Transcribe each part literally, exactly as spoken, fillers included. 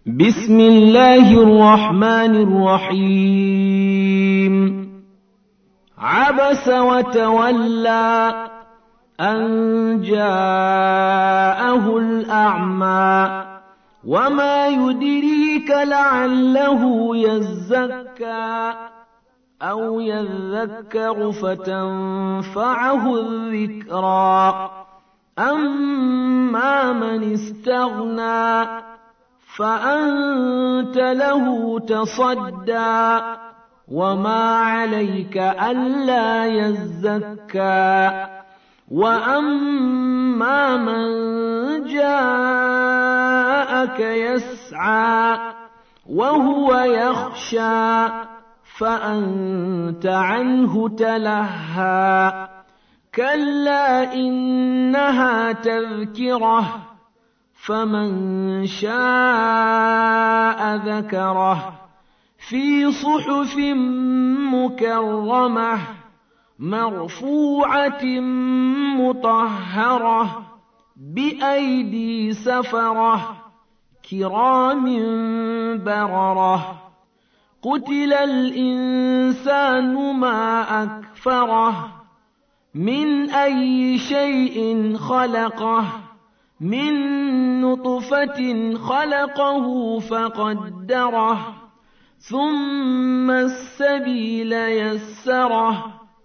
بسم الله الرحمن الرحيم عبس وتولى أن جاءه الأعمى وما يدريك لعله يزكى أو يذكر فتنفعه الذكرى أما من استغنى فأنت له تصدى وما عليك ألا يزكى وأما من جاءك يسعى وهو يخشى فأنت عنه تلهى كلا إنها تذكرة فمن شاء ذكره في صحف مكرمة مرفوعة مطهرة بأيدي سفرة كرام بررة قتل الإنسان ما أكفره من أي شيء خلقه من نطفة خلقه فقدره ثم السبيل يسره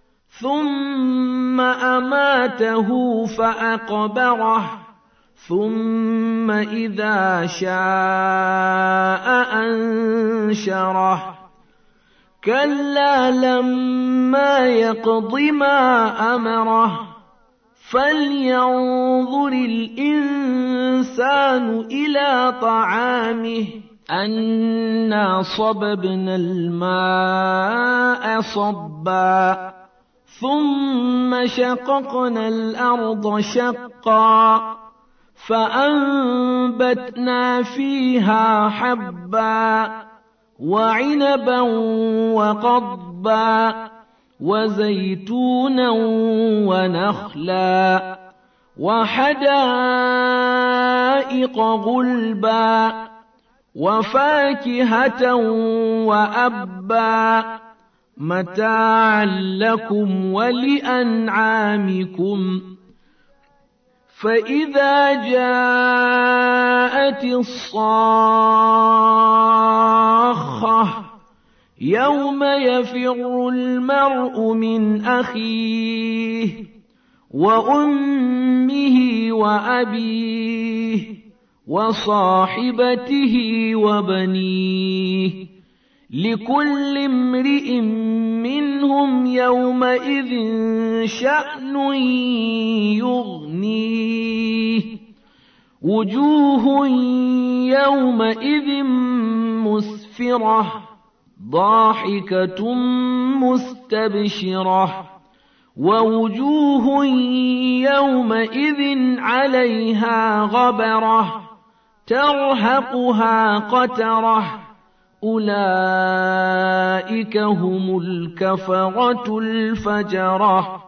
ثم أماته فأقبره ثم إذا شاء أنشره كلا لما يقض ما أمره فلينظر الإنسان إلى طعامه أنا صببنا الماء صبا ثم شققنا الأرض شقا فأنبتنا فيها حبا وعنبا وقضبا وزيتونا ونخلا وحدائق غلبا وفاكهة وأبا متاعا لكم ولأنعامكم فإذا جاءت الصاخة يوم يفر المرء من أخيه وأمه وأبيه وصاحبته وبنيه لكل امرئ منهم يومئذ شأن يغنيه وجوه يومئذ مسفرة ضاحكة مستبشرة ووجوه يومئذ عليها غبرة ترهقها قترة أولئك هم الكفرة الفجرة